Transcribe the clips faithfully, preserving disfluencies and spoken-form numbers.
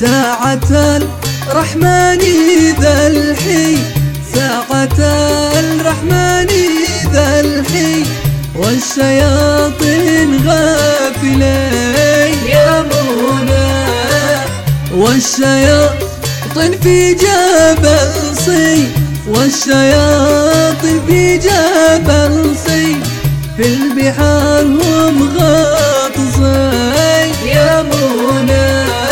ساعة الرحمن ذا الحي، ساعة الرحمن ذا الحي، والشياطين غافلين يا منى، والشياطين في جبل صي، والشياطين في جبل صي، في البحار هم غاطسين يا منى.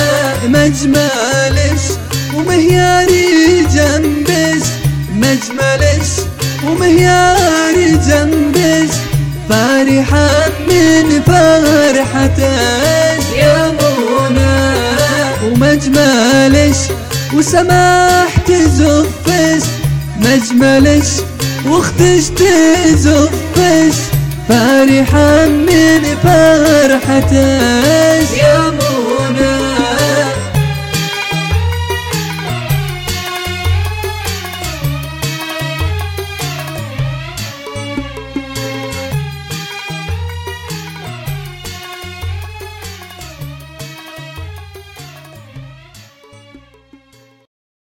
مجملش ومهياري جنبش، مجملش ومهياري جنبش، فرحا من فرحتش يا منى. ومجملش وسماح تزفش، مجملش واختش تزفش، فرحا من فرحتش يا منى.